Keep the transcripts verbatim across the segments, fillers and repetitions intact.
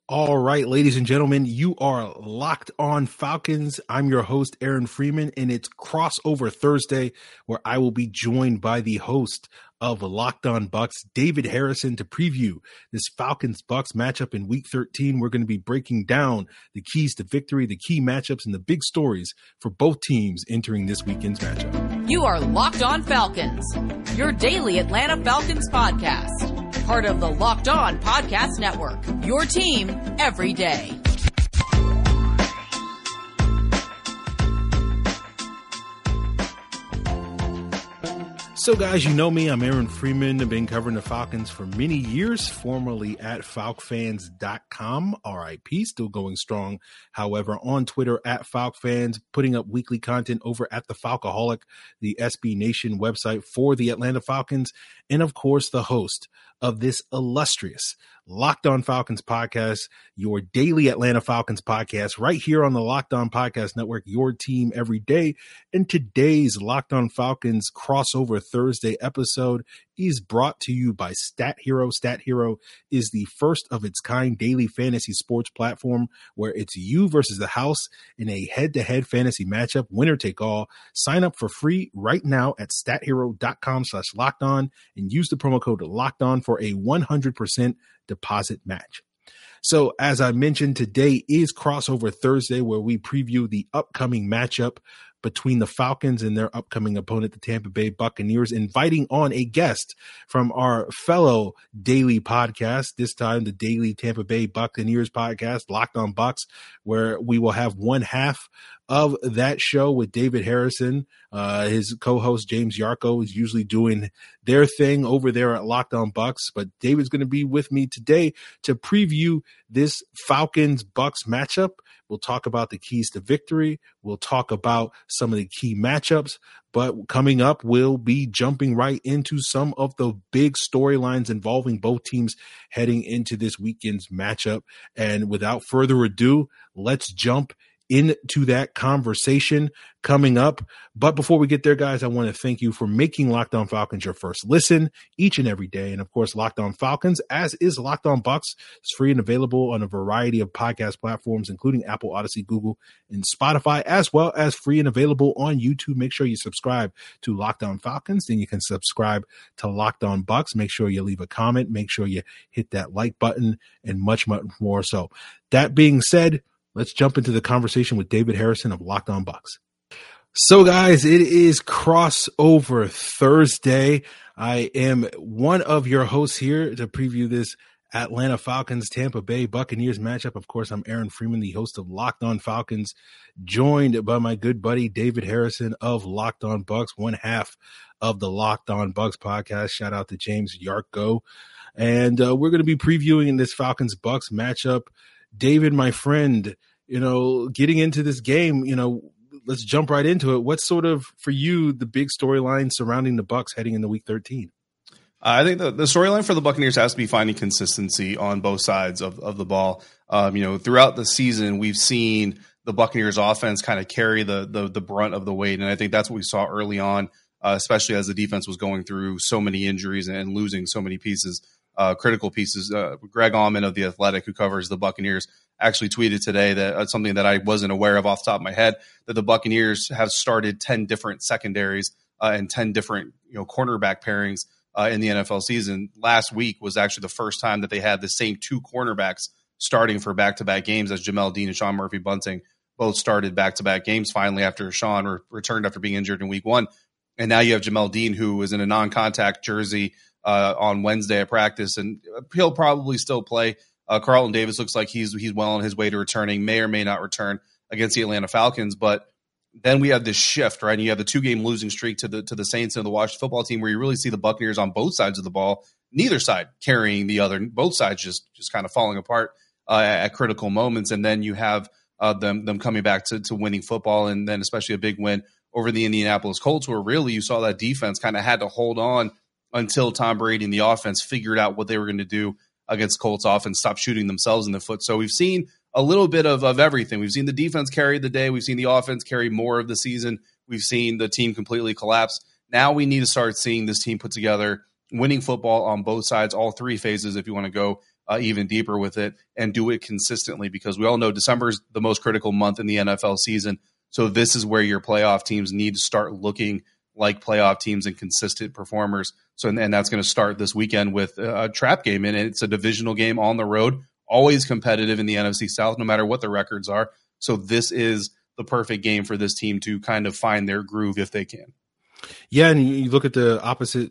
All right, ladies and gentlemen, you are locked on Falcons. I'm your host, Aaron Freeman, and it's Crossover Thursday, where I will be joined by the host of Locked On Bucks, David Harrison, to preview this Falcons-Bucks matchup in Week thirteen. We're going to be breaking down the keys to victory, the key matchups, and the big stories for both teams entering this weekend's matchup. You are Locked On Falcons, your daily Atlanta Falcons podcast. Part of the Locked On Podcast Network, your team every day. So guys, you know me, I'm Aaron Freeman. I've been covering the Falcons for many years, formerly at falc fans dot com, R I P, still going strong. However, on Twitter at FalcFans, putting up weekly content over at the Falcoholic, the S B Nation website for the Atlanta Falcons, and of course, the host of this illustrious Locked On Falcons podcast, your daily Atlanta Falcons podcast, right here on the Locked On Podcast Network, your team every day. And today's Locked On Falcons crossover Thursday episode is brought to you by Stat Hero. Stat Hero is the first of its kind daily fantasy sports platform where it's you versus the house in a head-to-head fantasy matchup, winner take all. Sign up for free right now at stathero.com slash locked on and use the promo code locked on for a one hundred percent deposit match. So as I mentioned, today is Crossover Thursday, where we preview the upcoming matchup between the Falcons and their upcoming opponent, the Tampa Bay Buccaneers, inviting on a guest from our fellow daily podcast, this time the daily Tampa Bay Buccaneers podcast, Locked On Bucks, where we will have one half of that show with David Harrison. Uh, his co-host James Yarko is usually doing their thing over there at Locked On Bucks, but David's going to be with me today to preview this Falcons Bucks matchup. We'll talk about the keys to victory. We'll talk about some of the key matchups, but coming up, we'll be jumping right into some of the big storylines involving both teams heading into this weekend's matchup. And without further ado, let's jump into that conversation coming up. But before we get there, guys, I want to thank you for making Locked On Falcons your first listen each and every day. And of course, Locked On Falcons, as is Locked On Bucks, is free and available on a variety of podcast platforms, including Apple, Odyssey, Google, and Spotify, as well as free and available on YouTube. Make sure you subscribe to Locked On Falcons. Then you can subscribe to Locked On Bucks. Make sure you leave a comment. Make sure you hit that like button and much, much more. So that being said, let's jump into the conversation with David Harrison of Locked On Bucks. So, guys, it is Crossover Thursday. I am one of your hosts here to preview this Atlanta Falcons Tampa Bay Buccaneers matchup. Of course, I'm Aaron Freeman, the host of Locked On Falcons, joined by my good buddy David Harrison of Locked On Bucks, one half of the Locked On Bucks podcast. Shout out to James Yarko. And uh, we're going to be previewing this Falcons Bucks matchup. David, my friend, you know, getting into this game, you know, let's jump right into it. What's sort of, for you, the big storyline surrounding the Bucks heading into Week thirteen? I think the, the storyline for the Buccaneers has to be finding consistency on both sides of, of the ball. Um, you know, throughout the season, we've seen the Buccaneers offense kind of carry the, the the brunt of the weight, and I think that's what we saw early on, uh, especially as the defense was going through so many injuries and losing so many pieces. Uh, critical pieces. Uh, Greg Allman of The Athletic, who covers the Buccaneers, actually tweeted today that uh, something that I wasn't aware of off the top of my head, that the Buccaneers have started ten different secondaries uh, and ten different you know cornerback pairings uh, in the N F L season. Last week was actually the first time that they had the same two cornerbacks starting for back-to-back games, as Jamel Dean and Sean Murphy-Bunting both started back-to-back games finally after Sean re- returned after being injured in week one. And now you have Jamel Dean, who is in a non-contact jersey Uh, on Wednesday at practice, and he'll probably still play. Uh, Carlton Davis looks like he's he's well on his way to returning, may or may not return against the Atlanta Falcons. But then we have this shift, right? And you have the two-game losing streak to the to the Saints and the Washington football team, where you really see the Buccaneers on both sides of the ball, neither side carrying the other, both sides just just kind of falling apart uh, at critical moments. And then you have uh, them them coming back to to winning football, and then especially a big win over the Indianapolis Colts, where really you saw that defense kind of had to hold on until Tom Brady and the offense figured out what they were going to do against Colts offense, stop shooting themselves in the foot. So we've seen a little bit of, of everything. We've seen the defense carry the day. We've seen the offense carry more of the season. We've seen the team completely collapse. Now we need to start seeing this team put together winning football on both sides, all three phases, if you want to go uh, even deeper with it and do it consistently, because we all know December is the most critical month in the N F L season. So this is where your playoff teams need to start looking like playoff teams and consistent performers. So, and, and that's going to start this weekend with a, a trap game, and it's a divisional game on the road, always competitive in the N F C South, no matter what the records are. So this is the perfect game for this team to kind of find their groove if they can. Yeah, and you look at the opposite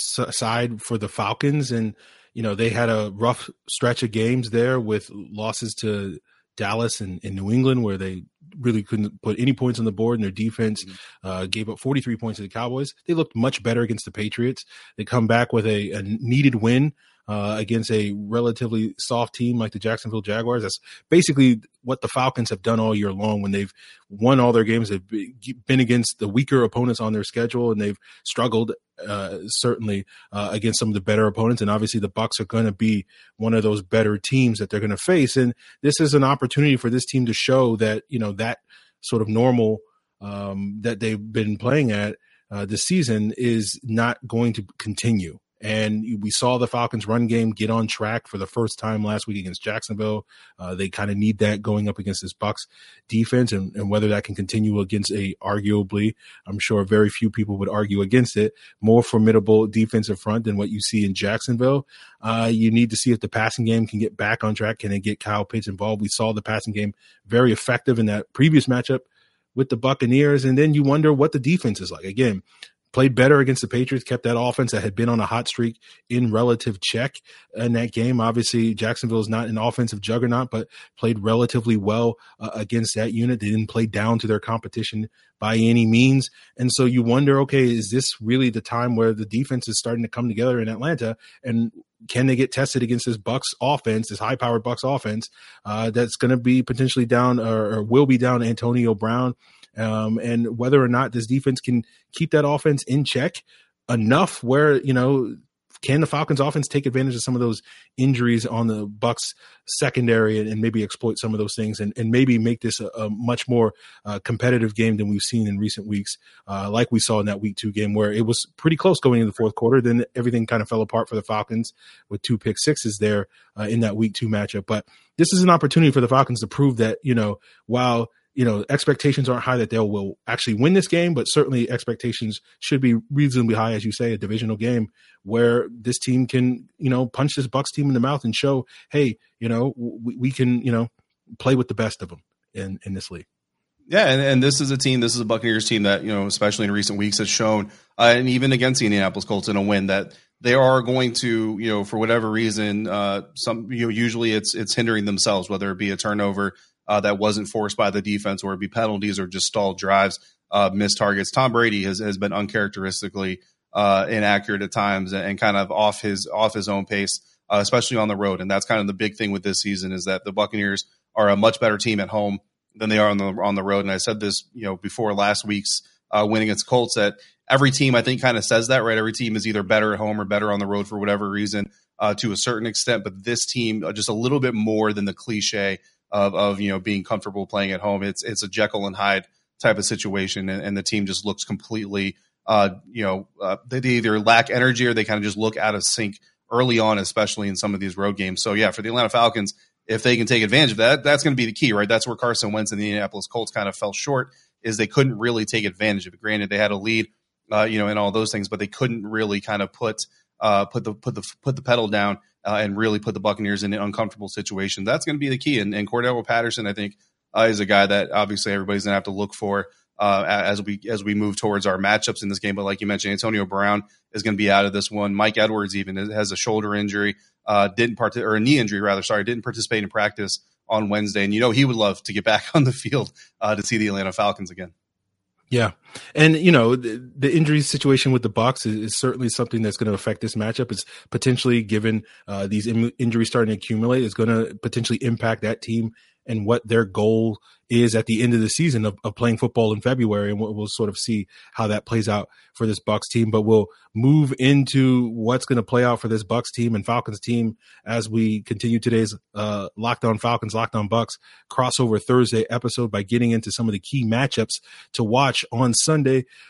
side for the Falcons, and you know they had a rough stretch of games there with losses to Dallas and, and New England, where they really couldn't put any points on the board, and their defense mm-hmm. uh, gave up forty-three points to the Cowboys. They looked much better against the Patriots. They come back with a, a needed win uh, against a relatively soft team like the Jacksonville Jaguars. That's basically what the Falcons have done all year long when they've won all their games. They've been against the weaker opponents on their schedule, and they've struggled uh, certainly uh, against some of the better opponents. And obviously the Bucs are going to be one of those better teams that they're going to face. And this is an opportunity for this team to show that, you know, that sort of normal um, that they've been playing at uh, this season is not going to continue. And we saw the Falcons run game get on track for the first time last week against Jacksonville. Uh, they kind of need that going up against this Bucs defense, and, and whether that can continue against a arguably, I'm sure very few people would argue against it, more formidable defensive front than what you see in Jacksonville. Uh, you need to see if the passing game can get back on track. Can they get Kyle Pitts involved? We saw the passing game very effective in that previous matchup with the Buccaneers. And then you wonder what the defense is like. Again, played better against the Patriots, kept that offense that had been on a hot streak in relative check in that game. Obviously, Jacksonville is not an offensive juggernaut, but played relatively well uh, against that unit. They didn't play down to their competition by any means. And so you wonder, okay, is this really the time where the defense is starting to come together in Atlanta? And can they get tested against this Bucs offense, this high-powered Bucs offense uh, that's going to be potentially down or, or will be down Antonio Brown? Um, and whether or not this defense can keep that offense in check enough where, you know, can the Falcons offense take advantage of some of those injuries on the Bucs secondary and, and maybe exploit some of those things and, and maybe make this a, a much more uh, competitive game than we've seen in recent weeks, uh, like we saw in that week two game where it was pretty close going into the fourth quarter. Then everything kind of fell apart for the Falcons with two pick sixes there uh, in that week two matchup. But this is an opportunity for the Falcons to prove that, you know, while you know, expectations aren't high that they will actually win this game, but certainly expectations should be reasonably high, as you say, a divisional game where this team can, you know, punch this Bucs team in the mouth and show, hey, you know, we, we can, you know, play with the best of them in, in this league. Yeah, and, and this is a team, this is a Buccaneers team that, you know, especially in recent weeks has shown, uh, and even against the Indianapolis Colts in a win, that they are going to, you know, for whatever reason, uh, some, you know, usually it's it's hindering themselves, whether it be a turnover Uh, that wasn't forced by the defense, or it be penalties or just stalled drives, uh, missed targets. Tom Brady has, has been uncharacteristically uh, inaccurate at times and, and kind of off his off his own pace, uh, especially on the road. And that's kind of the big thing with this season, is that the Buccaneers are a much better team at home than they are on the on the road. And I said this, you know, before last week's uh, win against Colts, that every team I think kind of says that, right? Every team is either better at home or better on the road for whatever reason, uh, to a certain extent. But this team uh, just a little bit more than the cliche Of, of, you know, being comfortable playing at home. It's it's a Jekyll and Hyde type of situation, and, and the team just looks completely, uh, you know, uh, they, they either lack energy or they kind of just look out of sync early on, especially in some of these road games. So, yeah, for the Atlanta Falcons, if they can take advantage of that, that's going to be the key, right? That's where Carson Wentz and the Indianapolis Colts kind of fell short, is they couldn't really take advantage of it. Granted, they had a lead, uh, you know, and all those things, but they couldn't really kind of put uh, put the put the put the pedal down. Uh, and really put the Buccaneers in an uncomfortable situation. That's going to be the key. And, and Cordell Patterson, I think, uh, is a guy that obviously everybody's going to have to look for uh, as we as we move towards our matchups in this game. But like you mentioned, Antonio Brown is going to be out of this one. Mike Edwards even has a shoulder injury, uh, didn't part or a knee injury rather. Sorry, didn't participate in practice on Wednesday. And you know he would love to get back on the field uh, to see the Atlanta Falcons again. Yeah. And, you know, the, the injury situation with the Bucs is, is certainly something that's going to affect this matchup. It's potentially, given uh, these in, injuries starting to accumulate, is going to potentially impact that team and what their goal is at the end of the season of, of playing football in February. And we'll, we'll sort of see how that plays out for this Bucs team. But we'll move into what's going to play out for this Bucs team and Falcons team as we continue today's uh, Locked On Falcons, Locked On Bucs crossover Thursday episode by getting into some of the key matchups to watch on Sunday.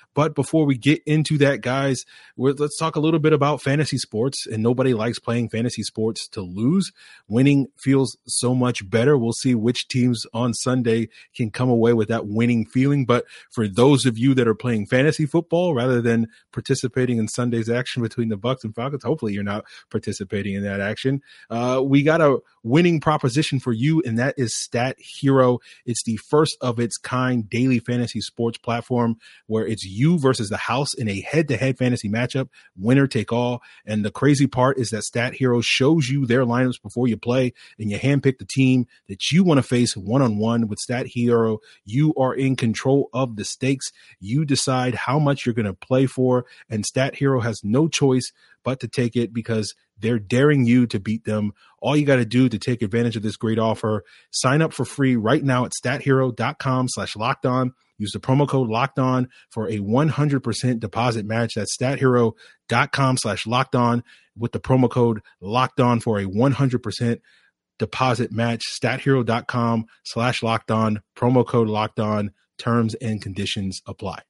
But before we get into that, guys, we're, let's talk a little bit about fantasy sports. And nobody likes playing fantasy sports to lose. Winning feels so much better. We'll see which teams on Sunday can come away with that winning feeling. But for those of you that are playing fantasy football rather than participating in Sunday's action between the Bucs and Falcons, hopefully you're not participating in that action. Uh, we got a winning proposition for you, and that is Stat Hero. It's the first of its kind daily fantasy sports platform where it's you versus the house in a head-to-head fantasy matchup, winner take all. And the crazy part is that Stat Hero shows you their lineups before you play, and you handpick the team that you want to face one-on-one. With Stat Hero, you are in control of the stakes. You decide how much you're going to play for, and Stat Hero has no choice but to take it because they're daring you to beat them. All you got to do to take advantage of this great offer, sign up for free right now at stathero.com slash locked on. Use the promo code locked on for a one hundred percent deposit match. That's stathero.com slash locked on with the promo code locked on for a one hundred percent deposit match. Stathero.com slash locked on, promo code locked on. Terms and conditions apply.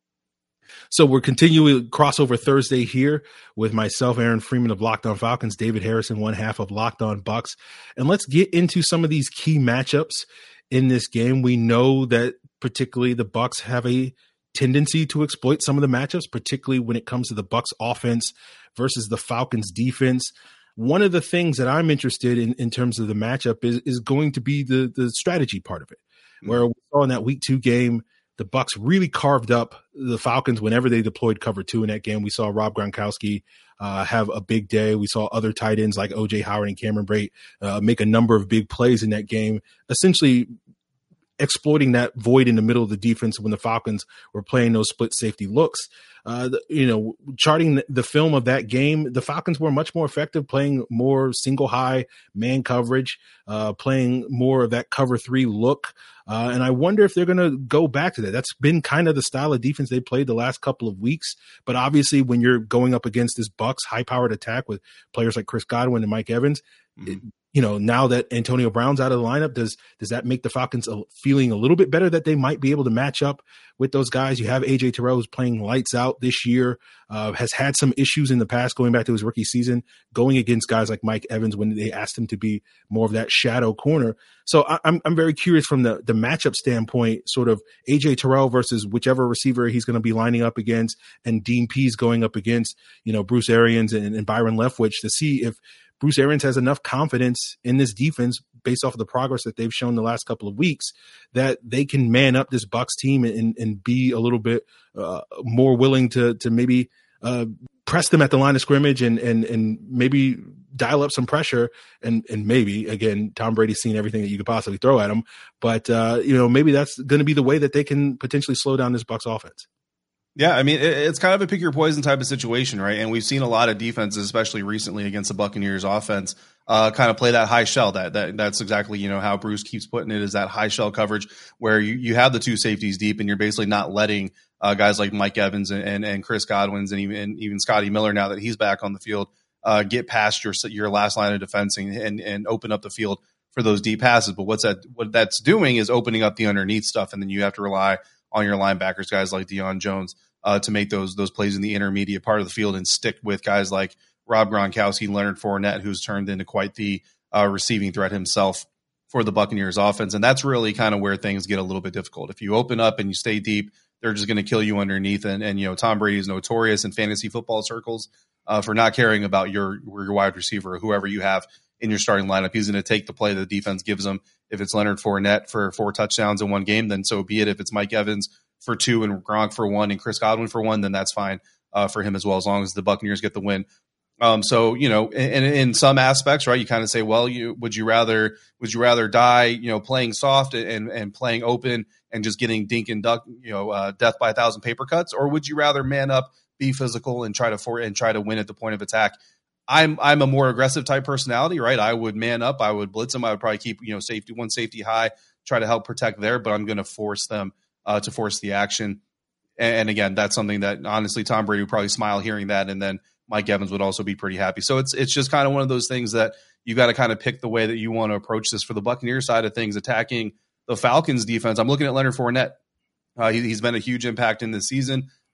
So we're continuing crossover Thursday here with myself, Aaron Freeman of Locked On Falcons, David Harrison, one half of Locked On Bucs. And let's get into some of these key matchups in this game. We know that particularly the Bucs have a tendency to exploit some of the matchups, particularly when it comes to the Bucs offense versus the Falcons defense. One of the things that I'm interested in in terms of the matchup is, is going to be the, the strategy part of it, mm-hmm. where we saw in that week two game, the Bucs really carved up the Falcons whenever they deployed cover two in that game. We saw Rob Gronkowski uh, have a big day. We saw other tight ends like O J Howard and Cameron Brate uh, make a number of big plays in that game, essentially exploiting that void in the middle of the defense when the Falcons were playing those split safety looks. Uh, the, you know, charting the film of that game, the Falcons were much more effective playing more single high man coverage, uh, playing more of that cover three look. Uh, and I wonder if they're going to go back to that. That's been kind of the style of defense they played the last couple of weeks. But obviously when you're going up against this Bucs high powered attack with players like Chris Godwin and Mike Evans, mm-hmm. it, you know, now that Antonio Brown's out of the lineup, does does that make the Falcons feeling a little bit better that they might be able to match up with those guys? You have A J Terrell, who's playing lights out this year, uh, has had some issues in the past going back to his rookie season, going against guys like Mike Evans when they asked him to be more of that shadow corner. So I, I'm I'm very curious from the, the matchup standpoint, sort of A J Terrell versus whichever receiver he's going to be lining up against, and Dean Pease going up against, you know, Bruce Arians and, and Byron Leftwich, to see if Bruce Arians has enough confidence in this defense based off of the progress that they've shown the last couple of weeks that they can man up this Bucs team and, and be a little bit uh, more willing to to maybe uh, press them at the line of scrimmage and and and maybe dial up some pressure. And and maybe, again, Tom Brady's seen everything that you could possibly throw at him. But, uh, you know, maybe that's going to be the way that they can potentially slow down this Bucs offense. Yeah, I mean, it's kind of a pick your poison type of situation, right? And we've seen a lot of defenses, especially recently against the Buccaneers offense, uh, kind of play that high shell. That that that's exactly, you know, how Bruce keeps putting it, is that high shell coverage where you, you have the two safeties deep and you're basically not letting uh, guys like Mike Evans and, and, and Chris Godwin's and even and even Scotty Miller, now that he's back on the field, uh, get past your your last line of defense and, and and open up the field for those deep passes. But what's that? What that's doing is opening up the underneath stuff, and then you have to rely on your linebackers, guys like Deion Jones, uh, to make those those plays in the intermediate part of the field and stick with guys like Rob Gronkowski, Leonard Fournette, who's turned into quite the uh, receiving threat himself for the Buccaneers offense. And that's really kind of where things get a little bit difficult. If you open up and you stay deep, they're just going to kill you underneath. And, and, you know, Tom Brady is notorious in fantasy football circles uh, for not caring about your, your wide receiver or whoever you have in your starting lineup. He's going to take the play the defense gives him. If it's Leonard Fournette for four touchdowns in one game, then so be it. If it's Mike Evans for two and Gronk for one and Chris Godwin for one, then that's fine uh, for him as well, as long as the Buccaneers get the win. Um, so, you know, in, in some aspects, right, you kind of say, well, you would you rather would you rather die, you know, playing soft and and playing open and just getting dink and duck, you know, uh, death by a thousand paper cuts, or would you rather man up, be physical, and try to for and try to win at the point of attack? I'm I'm a more aggressive type personality, right? I would man up, I would blitz them, I would probably keep, you know, safety one safety high, try to help protect there, but I'm going to force them uh, to force the action. And, and again, that's something that honestly Tom Brady would probably smile hearing that, and then Mike Evans would also be pretty happy. So it's it's just kind of one of those things that you got to kind of pick the way that you want to approach this. For the Buccaneers side of things, attacking the Falcons defense, I'm looking at Leonard Fournette. Uh, he, he's been a huge impact in this season.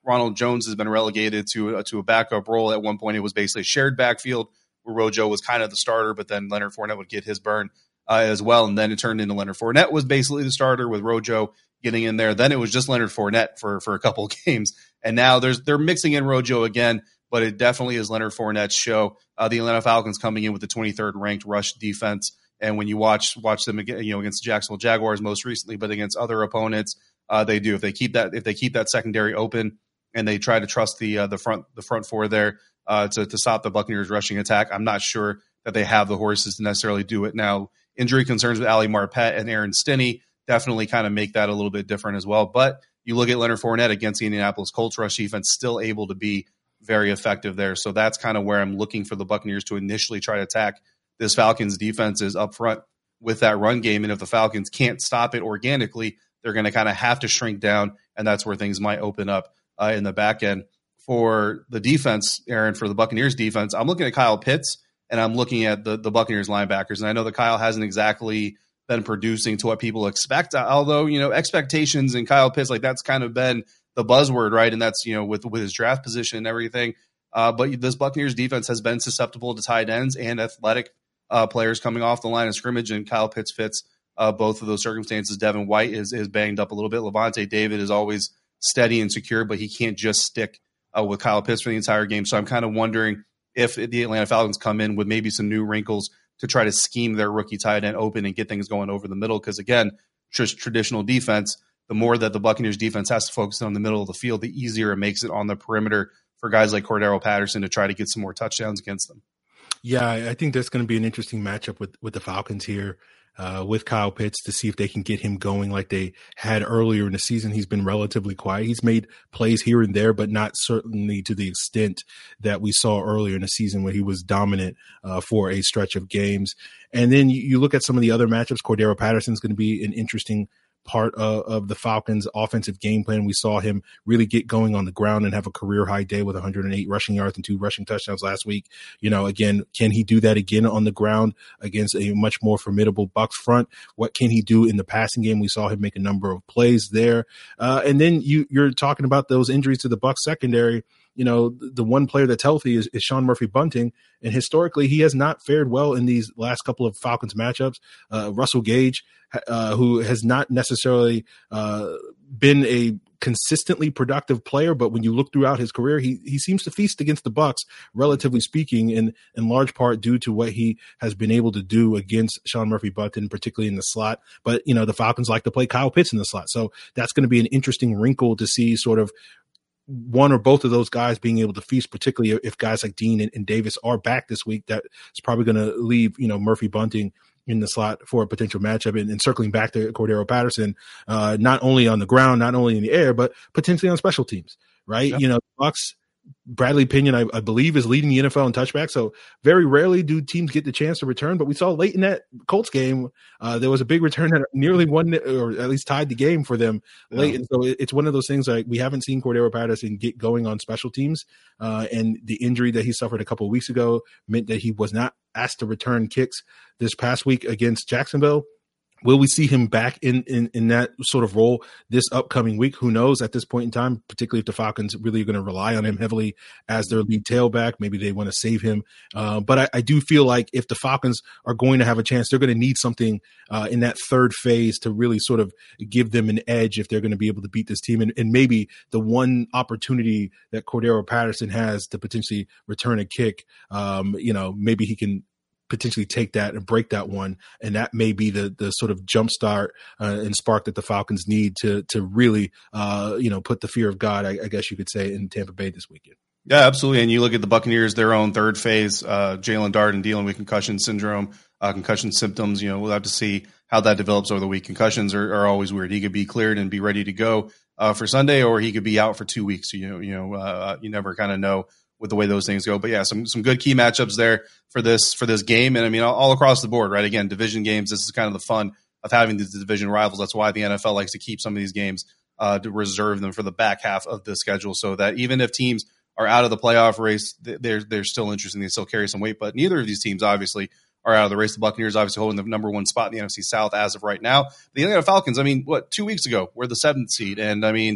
Ronald Jones has been relegated to a, to a backup role. At one point, it was basically a shared backfield where Rojo was kind of the starter, but then Leonard Fournette would get his burn uh, as well. And then it turned into Leonard Fournette was basically the starter with Rojo getting in there. Then it was just Leonard Fournette for, for a couple of games. And now there's they're mixing in Rojo again, but it definitely is Leonard Fournette's show. Uh, the Atlanta Falcons coming in with the twenty-third ranked rush defense. And when you watch watch them again, you know, against the Jacksonville Jaguars most recently, but against other opponents, uh, they do. If they keep that if they keep that secondary open and they try to trust the uh, the front the front four there uh, to to stop the Buccaneers rushing attack, I'm not sure that they have the horses to necessarily do it. Now, injury concerns with Ali Marpet and Aaron Stinney definitely kind of make that a little bit different as well. But you look at Leonard Fournette against the Indianapolis Colts rush defense, still able to be very effective there. So that's kind of where I'm looking for the Buccaneers to initially try to attack this Falcons defense is up front with that run game. And if the Falcons can't stop it organically, they're going to kind of have to shrink down. And that's where things might open up uh, in the back end. For the defense, Aaron, for the Buccaneers defense, I'm looking at Kyle Pitts and I'm looking at the, the Buccaneers linebackers. And I know that Kyle hasn't exactly been producing to what people expect, although, you know, expectations and Kyle Pitts, like that's kind of been the buzzword, right? And that's, you know, with, with his draft position and everything. Uh, but this Buccaneers defense has been susceptible to tight ends and athletic uh, players coming off the line of scrimmage, and Kyle Pitts fits uh, both of those circumstances. Devin White is is banged up a little bit. Levante David is always steady and secure, but he can't just stick uh, with Kyle Pitts for the entire game. So I'm kind of wondering if the Atlanta Falcons come in with maybe some new wrinkles to try to scheme their rookie tight end open and get things going over the middle. Because again, just traditional defense, the more that the Buccaneers defense has to focus on the middle of the field, the easier it makes it on the perimeter for guys like Cordero Patterson to try to get some more touchdowns against them. Yeah, I think that's going to be an interesting matchup with, with the Falcons here uh, with Kyle Pitts to see if they can get him going like they had earlier in the season. He's been relatively quiet. He's made plays here and there, but not certainly to the extent that we saw earlier in the season when he was dominant uh, for a stretch of games. And then you, you look at some of the other matchups. Cordero Patterson is going to be an interesting part of, of the Falcons' offensive game plan. We saw him really get going on the ground and have a career high day with one hundred eight rushing yards and two rushing touchdowns last week. You know, again, can he do that again on the ground against a much more formidable Bucs front? What can he do in the passing game? We saw him make a number of plays there. Uh, and then you, you're talking about those injuries to the Bucs secondary. You know, the one player that's healthy is, is Sean Murphy-Bunting, and historically he has not fared well in these last couple of Falcons matchups. Uh, Russell Gage, uh, who has not necessarily uh, been a consistently productive player, but when you look throughout his career, he he seems to feast against the Bucs, relatively speaking, in in large part due to what he has been able to do against Sean Murphy-Bunting, particularly in the slot. But you know, the Falcons like to play Kyle Pitts in the slot, so that's going to be an interesting wrinkle to see sort of one or both of those guys being able to feast, particularly if guys like Dean and, and Davis are back this week. That is probably going to leave, you know, Murphy-Bunting in the slot for a potential matchup. And, and circling back to Cordero Patterson, uh, not only on the ground, not only in the air, but potentially on special teams, right? Yep. You know, Bucs, Bradley Pinion, I, I believe, is leading the N F L in touchbacks. So very rarely do teams get the chance to return. But we saw late in that Colts game, uh, there was a big return that nearly won, or at least tied the game for them late. Yeah. And so it, it's one of those things like we haven't seen Cordero Patterson get going on special teams. Uh, and the injury that he suffered a couple of weeks ago meant that he was not asked to return kicks this past week against Jacksonville. Will we see him back in, in, in that sort of role this upcoming week? Who knows at this point in time, particularly if the Falcons really are going to rely on him heavily as their lead tailback. Maybe they want to save him. Uh, but I, I do feel like if the Falcons are going to have a chance, they're going to need something uh, in that third phase to really sort of give them an edge if they're going to be able to beat this team. And, and maybe the one opportunity that Cordero Patterson has to potentially return a kick, um, you know, maybe he can potentially take that and break that one, and that may be the the sort of jumpstart uh, and spark that the Falcons need to to really uh, you know put the fear of God, I, I guess you could say, in Tampa Bay this weekend. Yeah, absolutely. And you look at the Buccaneers, their own third phase, uh, Jalen Darden dealing with concussion syndrome, uh, concussion symptoms. You know, we'll have to see how that develops over the week. Concussions are, are always weird. He could be cleared and be ready to go uh, for Sunday, or he could be out for two weeks. You know, you know, uh, you never kind of know with the way those things go. But yeah, some some good key matchups there for this for this game. And I mean, all, all across the board, right? Again, division games, this is kind of the fun of having these division rivals. That's why the N F L likes to keep some of these games uh, to reserve them for the back half of the schedule, so that even if teams are out of the playoff race, they're, they're still interesting. They still carry some weight, but neither of these teams obviously are out of the race. The Buccaneers obviously holding the number one spot in the N F C South as of right now. The Atlanta Falcons, I mean, what, two weeks ago, were the seventh seed. And I mean,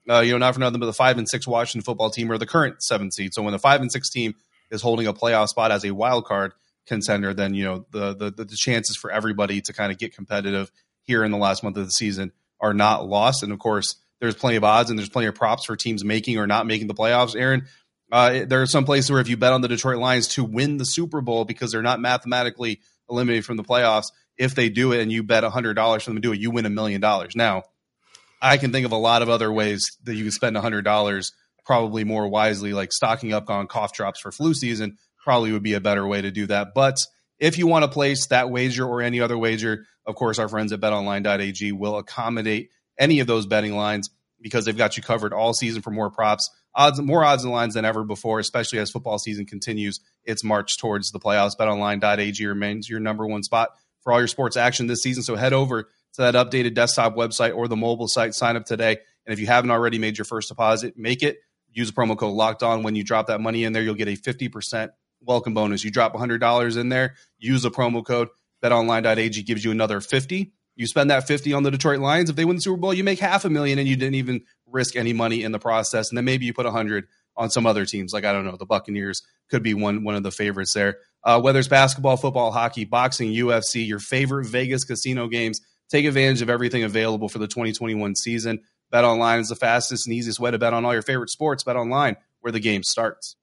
Uh, you know, not for nothing, but the five and six Washington football team are the current seventh seed. So when the five and six team is holding a playoff spot as a wild card contender, then, you know, the, the, the chances for everybody to kind of get competitive here in the last month of the season are not lost. And of course, there's plenty of odds and there's plenty of props for teams making or not making the playoffs. Aaron, uh, there are some places where if you bet on the Detroit Lions to win the Super Bowl because they're not mathematically eliminated from the playoffs, if they do it and you bet one hundred dollars for them to do it, you win a million dollars. Now, I can think of a lot of other ways that you can spend one hundred dollars probably more wisely, like stocking up on cough drops for flu season probably would be a better way to do that. But if you want to place that wager or any other wager, of course, our friends at bet online dot a g will accommodate any of those betting lines because they've got you covered all season for more props, odds, more odds and lines than ever before, especially as football season continues its march towards the playoffs. bet online dot a g remains your number one spot for all your sports action this season. So head over to that updated desktop website or the mobile site, sign up today. And if you haven't already made your first deposit, make it. Use the promo code Locked On. When you drop that money in there, you'll get a fifty percent welcome bonus. You drop one hundred dollars in there, use the promo code. bet online dot a g gives you another fifty. You spend that fifty on the Detroit Lions. If they win the Super Bowl, you make half a million and you didn't even risk any money in the process. And then maybe you put one hundred on some other teams. Like, I don't know, the Buccaneers could be one, one of the favorites there. Uh, whether it's basketball, football, hockey, boxing, U F C, your favorite Vegas casino games, take advantage of everything available for the twenty twenty-one season. BetOnline is the fastest and easiest way to bet on all your favorite sports. BetOnline, where the game starts.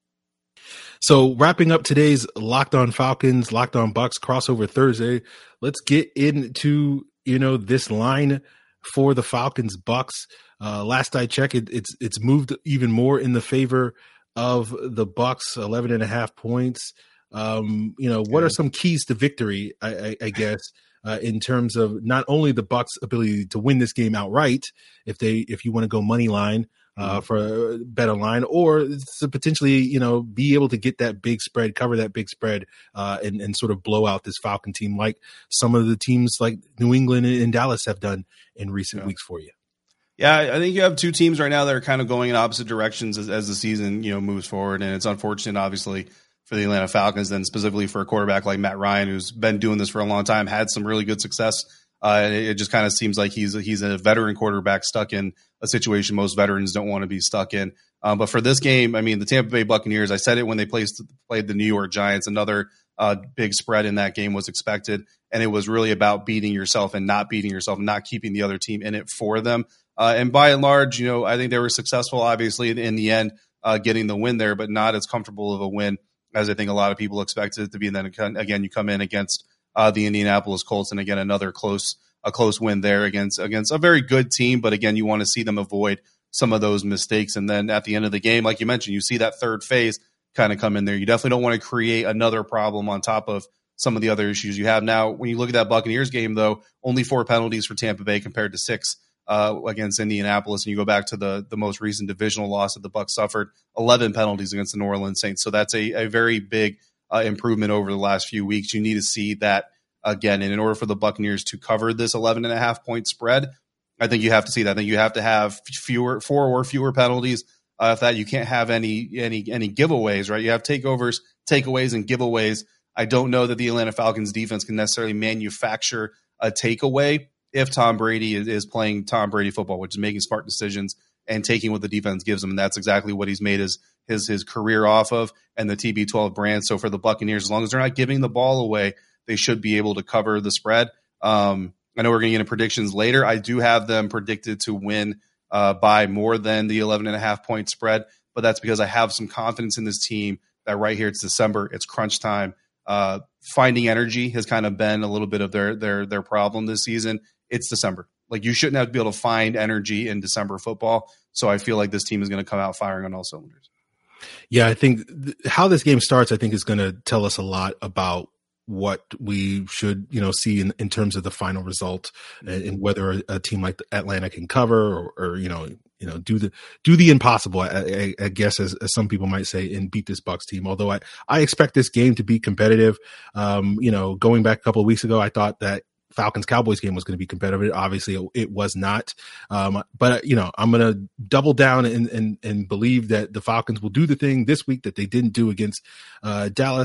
So wrapping up today's Locked On Falcons, Locked On Bucks crossover Thursday, let's get into, you know, this line for the Falcons Bucks. Uh, last I checked, it, it's it's moved even more in the favor of the Bucks, eleven and a half points. Um, you know, what yeah. are some keys to victory, I, I, I guess, uh, in terms of not only the Bucks' ability to win this game outright, if they if you want to go money line uh, for BetOnline, or to potentially, you know, be able to get that big spread, cover that big spread, uh, and, and sort of blow out this Falcon team like some of the teams like New England and Dallas have done in recent yeah. weeks for you. Yeah, I think you have two teams right now that are kind of going in opposite directions as, as the season, you know, moves forward, and it's unfortunate, obviously, for the Atlanta Falcons, and specifically for a quarterback like Matt Ryan, who's been doing this for a long time, had some really good success. Uh, it, it just kind of seems like he's he's a veteran quarterback stuck in a situation most veterans don't want to be stuck in. Um, but for this game, I mean, the Tampa Bay Buccaneers, I said it when they placed, played the New York Giants, another uh, big spread in that game was expected, and it was really about beating yourself and not beating yourself, and not keeping the other team in it for them. Uh, and by and large, you know, I think they were successful, obviously, in the end, uh, getting the win there, but not as comfortable of a win as I think a lot of people expected it to be. And then again, you come in against uh, the Indianapolis Colts, and again, another close a close win there against against a very good team. But again, you want to see them avoid some of those mistakes. And then at the end of the game, like you mentioned, you see that third phase kind of come in there. You definitely don't want to create another problem on top of some of the other issues you have. Now, when you look at that Buccaneers game, though, only four penalties for Tampa Bay compared to six uh, against Indianapolis. And you go back to the the most recent divisional loss that the Bucs suffered, eleven penalties against the New Orleans Saints. So that's a, a very big uh, improvement over the last few weeks. You need to see that again. And in order for the Buccaneers to cover this eleven and a half point spread, I think you have to see that. I think you have to have fewer, four or fewer penalties. Uh, if that, you can't have any any any giveaways, right? You have takeovers, takeaways, and giveaways. I don't know that the Atlanta Falcons defense can necessarily manufacture a takeaway if Tom Brady is, is playing Tom Brady football, which is making smart decisions and taking what the defense gives him. And that's exactly what he's made his his his career off of, and the T B twelve brand. So for the Buccaneers, as long as they're not giving the ball away, they should be able to cover the spread. Um, I know we're going to get into predictions later. I do have them predicted to win uh, by more than the eleven and a half point spread, but that's because I have some confidence in this team that right here, it's December, it's crunch time. Uh, finding energy has kind of been a little bit of their their their problem this season. It's December. Like, you shouldn't have to be able to find energy in December football. So I feel like this team is going to come out firing on all cylinders. Yeah, I think th- how this game starts, I think, is going to tell us a lot about what we should, you know, see in, in terms of the final result, and, and whether a, a team like Atlanta can cover or, or you know, you know, do the do the impossible, I, I, I guess, as, as some people might say, and beat this Bucs team. Although I, I expect this game to be competitive. Um, you know, going back a couple of weeks ago, I thought that Falcons Cowboys game was going to be competitive. Obviously, it, it was not. Um, but you know, I'm going to double down and, and and believe that the Falcons will do the thing this week that they didn't do against uh, Dallas,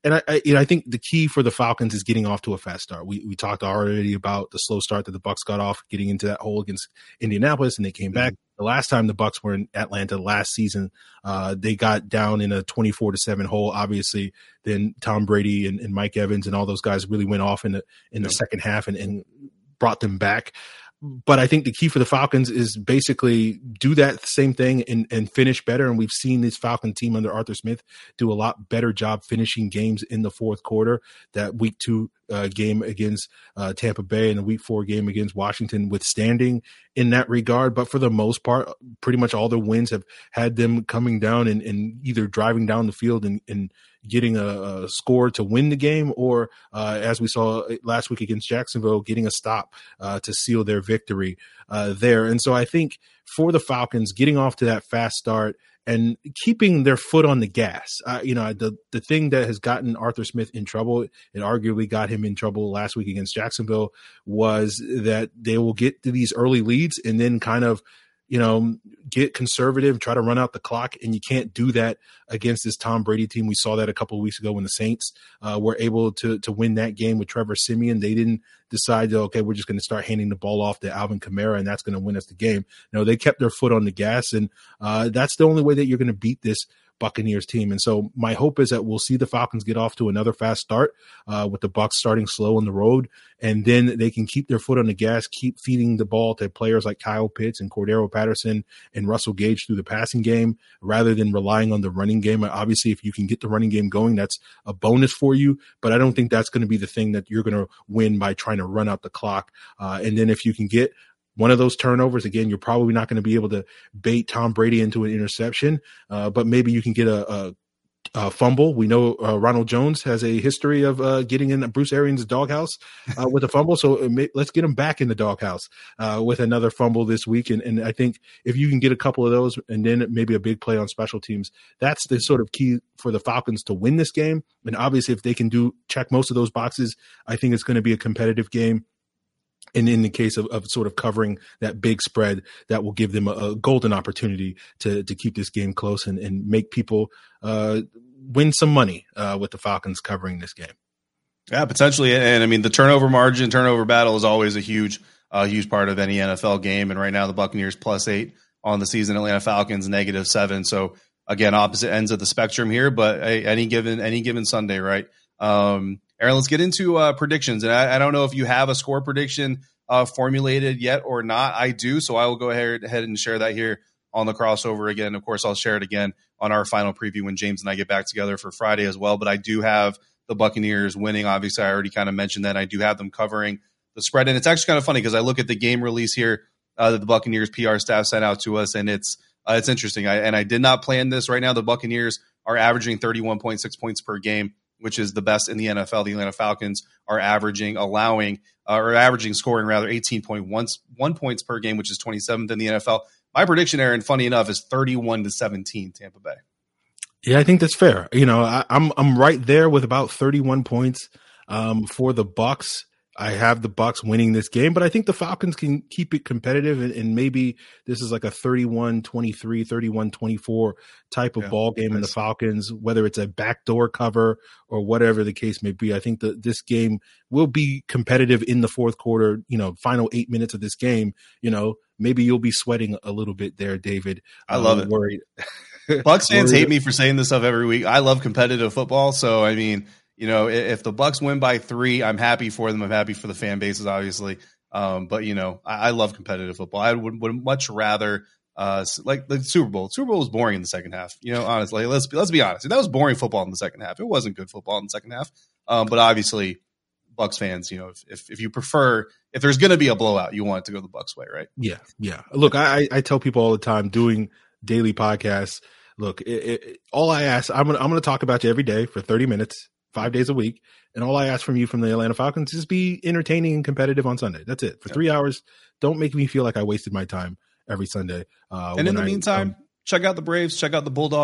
and I, I, you know, I think the key for the Falcons is getting off to a fast start. We we talked already about the slow start that the Bucs got off, getting into that hole against Indianapolis, and they came back. Mm-hmm. The last time the Bucs were in Atlanta last season, uh, they got down in a twenty-four to seven hole. Obviously, then Tom Brady and, and Mike Evans and all those guys really went off in the in the yeah. second half and, and brought them back. But I think the key for the Falcons is basically do that same thing and, and finish better. And we've seen this Falcon team under Arthur Smith do a lot better job finishing games in the fourth quarter. That week two uh, game against uh, Tampa Bay and the week four game against Washington withstanding in that regard. But for the most part, pretty much all their wins have had them coming down and, and either driving down the field and, and getting a, a score to win the game, or uh, as we saw last week against Jacksonville, getting a stop uh, to seal their victory uh, there. And so I think for the Falcons, getting off to that fast start and keeping their foot on the gas, uh, you know, the the thing that has gotten Arthur Smith in trouble, it arguably got him in trouble last week against Jacksonville, was that they will get to these early leads and then kind of, you know, get conservative, try to run out the clock, and you can't do that against this Tom Brady team. We saw that a couple of weeks ago when the Saints uh, were able to to win that game with Trevor Siemian. They didn't decide, okay, we're just going to start handing the ball off to Alvin Kamara, and that's going to win us the game. No, they kept their foot on the gas, and uh, that's the only way that you're going to beat this Buccaneers team. And so my hope is that we'll see the Falcons get off to another fast start uh, with the Bucs starting slow on the road, and then they can keep their foot on the gas, keep feeding the ball to players like Kyle Pitts and Cordero Patterson and Russell Gage through the passing game rather than relying on the running game. Obviously, if you can get the running game going, that's a bonus for you, but I don't think that's going to be the thing that you're going to win by trying to run out the clock. Uh, and then if you can get one of those turnovers, again, you're probably not going to be able to bait Tom Brady into an interception, uh, but maybe you can get a, a, a fumble. We know uh, Ronald Jones has a history of uh, getting in Bruce Arians' doghouse uh, with a fumble, so may, let's get him back in the doghouse uh, with another fumble this week. And, and I think if you can get a couple of those and then maybe a big play on special teams, that's the sort of key for the Falcons to win this game. And obviously, if they can do check most of those boxes, I think it's going to be a competitive game. And in the case of, of sort of covering that big spread, that will give them a, a golden opportunity to to keep this game close and, and make people uh, win some money uh, with the Falcons covering this game. Yeah, potentially. And I mean, the turnover margin, turnover battle is always a huge, uh, huge part of any N F L game. And right now the Buccaneers plus eight on the season, Atlanta Falcons negative seven. So again, opposite ends of the spectrum here, but any given, any given Sunday, right? Um, Aaron, let's get into uh, predictions. And I, I don't know if you have a score prediction uh, formulated yet or not. I do, so I will go ahead, ahead and share that here on the crossover again. Of course, I'll share it again on our final preview when James and I get back together for Friday as well. But I do have the Buccaneers winning. Obviously, I already kind of mentioned that. I do have them covering the spread. And it's actually kind of funny because I look at the game release here uh, that the Buccaneers P R staff sent out to us, and it's uh, it's interesting. I, and I did not plan this. Right now, the Buccaneers are averaging thirty-one point six points per game, which is the best in the N F L. The Atlanta Falcons are averaging, allowing, uh, or averaging scoring rather eighteen point one points per game, which is twenty-seventh in the N F L. My prediction, Aaron, funny enough, is thirty-one to seventeen Tampa Bay. Yeah, I think that's fair. You know, I, I'm I'm right there with about thirty-one points um, for the Bucs. I have the Bucs winning this game, but I think the Falcons can keep it competitive, and, and maybe this is like a thirty-one twenty-three, thirty-one twenty-four type of yeah, ball game in the Falcons, whether it's a backdoor cover or whatever the case may be. I think that this game will be competitive in the fourth quarter, you know, final eight minutes of this game. You know, maybe you'll be sweating a little bit there, David. I love I'm it. Worried. Bucs fans hate me for saying this stuff every week. I love competitive football, so I mean, you know, if the Bucs win by three, I'm happy for them. I'm happy for the fan bases, obviously. Um, but you know, I, I love competitive football. I would, would much rather uh, like the Super Bowl. Super Bowl was boring in the second half. You know, honestly, let's be, let's be honest. That was boring football in the second half. It wasn't good football in the second half. Um, but obviously, Bucs fans, you know, if if, if you prefer, if there's going to be a blowout, you want it to go the Bucs way, right? Yeah, yeah. Look, I I tell people all the time doing daily podcasts. Look, it, it, all I ask, I'm gonna I'm gonna talk about you every day for thirty minutes. Five days a week. And all I ask from you from the Atlanta Falcons is be entertaining and competitive on Sunday. That's it. For three yeah. hours, don't make me feel like I wasted my time every Sunday. Uh, and in the I, meantime, um, check out the Braves, check out the Bulldogs.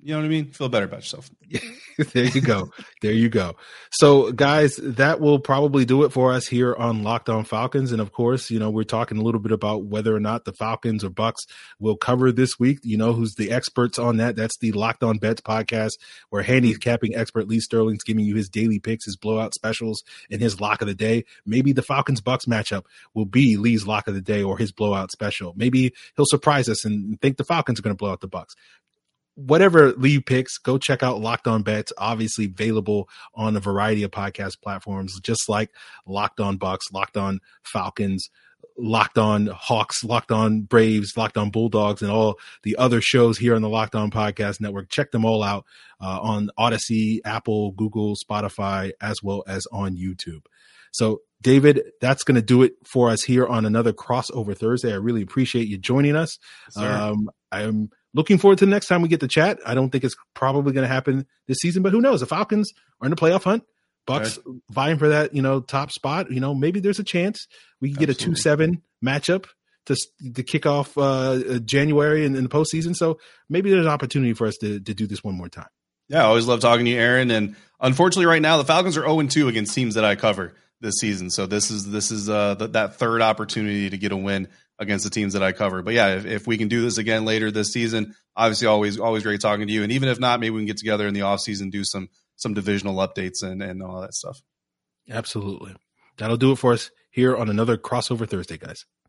you know what I mean? Feel better about yourself. There you go. There you go. So guys, that will probably do it for us here on Locked On Falcons. And of course, you know, we're talking a little bit about whether or not the Falcons or Bucks will cover this week. You know, who's the experts on that? That's the Locked On Bets podcast, where handicapping expert Lee Sterling's giving you his daily picks, his blowout specials, and his lock of the day. Maybe the Falcons Bucks matchup will be Lee's lock of the day or his blowout special. Maybe he'll surprise us and think the Falcons are going to blow out the Bucks. Whatever Lee picks, go check out Locked On Bets, obviously available on a variety of podcast platforms, just like Locked On Bucks, Locked On Falcons, Locked On Hawks, Locked On Braves, Locked On Bulldogs, and all the other shows here on the Locked On Podcast Network. Check them all out uh, on Odyssey, Apple, Google, Spotify, as well as on YouTube. So, David, that's going to do it for us here on another Crossover Thursday. I really appreciate you joining us. Um, I'm looking forward to the next time we get to chat. I don't think it's probably going to happen this season, but who knows? The Falcons are in the playoff hunt. Bucks right. vying for that, you know, top spot. You know, maybe there's a chance we can get Absolutely. a two seven matchup to to kick off uh, January in, in the postseason. So maybe there's an opportunity for us to to do this one more time. Yeah, I always love talking to you, Aaron. And unfortunately, right now the Falcons are oh and two against teams that I cover this season. So this is this is uh, th- that third opportunity to get a win against the teams that I cover. But yeah, if, if we can do this again later this season, obviously always always great talking to you. And even if not, maybe we can get together in the off season, do some some divisional updates and, and all that stuff. Absolutely. That'll do it for us here on another Crossover Thursday, guys.